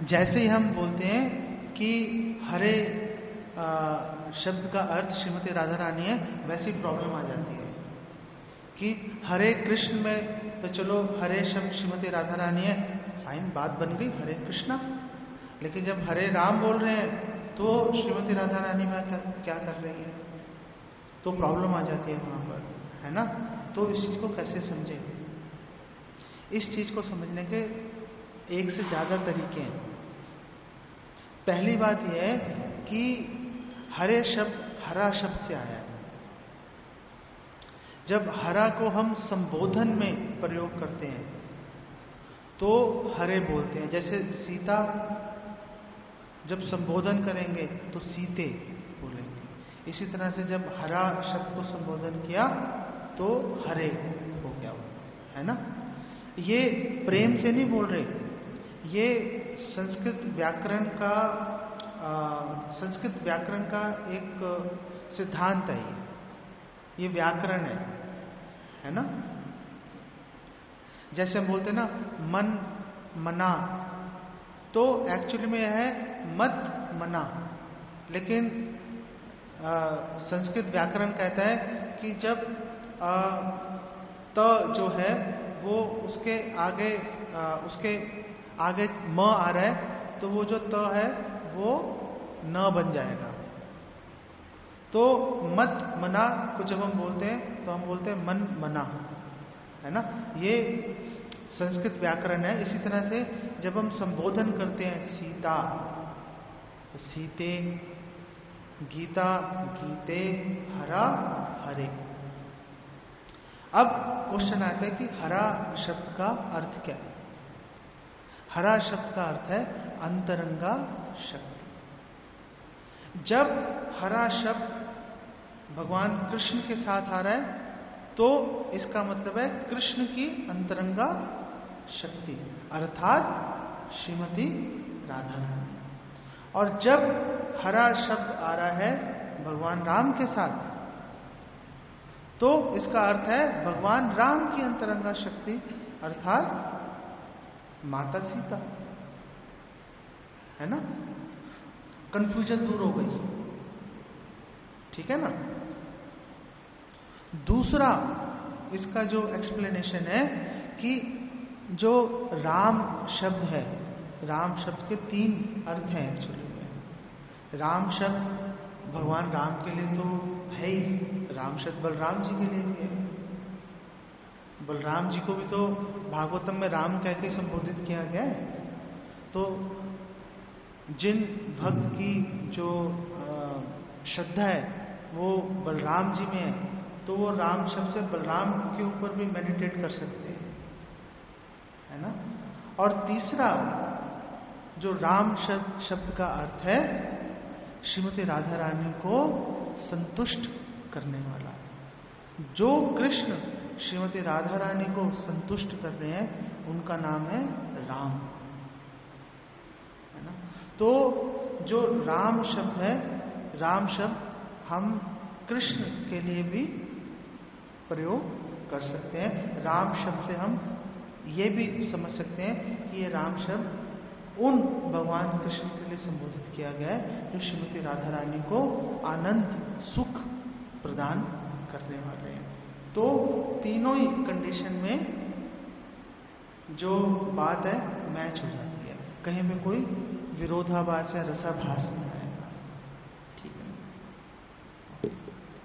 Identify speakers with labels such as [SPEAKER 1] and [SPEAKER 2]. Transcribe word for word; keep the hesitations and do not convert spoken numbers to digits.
[SPEAKER 1] जैसे ही हम बोलते हैं कि हरे आ, शब्द का अर्थ श्रीमती राधा रानी है, वैसी प्रॉब्लम आ जाती है कि हरे कृष्ण में तो चलो हरे शब्द श्रीमती राधा रानी है, फाइन, बात बन गई, हरे कृष्णा। लेकिन जब हरे राम बोल रहे हैं तो श्रीमती राधा रानी में क्या, क्या कर रही है, तो प्रॉब्लम आ जाती है वहां पर, है ना। तो इस चीज को कैसे समझे? इस चीज को समझने के एक से ज्यादा तरीके हैं। पहली बात यह है कि हरे शब्द हरा शब्द से आया है। जब हरा को हम संबोधन में प्रयोग करते हैं तो हरे बोलते हैं। जैसे सीता जब संबोधन करेंगे तो सीते बोलेंगे। इसी तरह से जब हरा शब्द को संबोधन किया तो हरे हो गया, है ना। ये प्रेम से नहीं बोल रहे, ये संस्कृत व्याकरण का आ, संस्कृत व्याकरण का एक सिद्धांत है। ये व्याकरण है, है ना। जैसे हम बोलते हैं ना मन मना, तो एक्चुअली में यह है मत मना, लेकिन आ, संस्कृत व्याकरण कहता है कि जब आ, त जो है वो उसके आगे आ, उसके आगे म आ रहा है तो वो जो त है वो न बन जाएगा। तो मत मना को जब हम बोलते हैं तो हम बोलते हैं मन मना, है ना। ये संस्कृत व्याकरण है। इसी तरह से जब हम संबोधन करते हैं सीता तो सीते, गीता गीते, हरा हरे। अब क्वेश्चन आता है कि हरा शब्द का अर्थ क्या है? हरा शब्द का अर्थ है अंतरंगा शक्ति। जब हरा शब्द भगवान कृष्ण के साथ आ रहा है तो इसका मतलब है कृष्ण की अंतरंगा शक्ति, अर्थात श्रीमती राधा रानी। और जब हरा शब्द आ रहा है भगवान राम के साथ तो इसका अर्थ है भगवान राम की अंतरंगा शक्ति, अर्थात माता सीता, है ना। कंफ्यूजन दूर हो गई, ठीक है ना। दूसरा इसका जो एक्सप्लेनेशन है कि जो राम शब्द है, राम शब्द के तीन अर्थ हैं एक्चुअली में। राम शब्द भगवान राम के लिए तो है ही, राम शब्द बलराम जी के लिए भी है। बलराम जी को भी तो भागवतम में राम कह के संबोधित किया गया है। तो जिन भक्त की जो श्रद्धा है वो बलराम जी में है तो वो राम शब्द से बलराम के ऊपर भी मेडिटेट कर सकते हैं, है ना। और तीसरा जो राम शब्द शब्द का अर्थ है श्रीमती राधा रानी को संतुष्ट करने वाला। जो कृष्ण श्रीमती राधा रानी को संतुष्ट कर रहे हैं उनका नाम है राम, है ना। तो जो राम शब्द है, राम शब्द हम कृष्ण के लिए भी प्रयोग कर सकते हैं। राम शब्द से हम ये भी समझ सकते हैं कि ये राम शब्द उन भगवान कृष्ण के लिए संबोधित किया गया है जो श्रीमती राधा रानी को आनंद सुख प्रदान करने वाले हैं। तो तीनों ही कंडीशन में जो बात है मैच हो जाती है, कहीं में कोई विरोधाभास या रसाभास नहीं।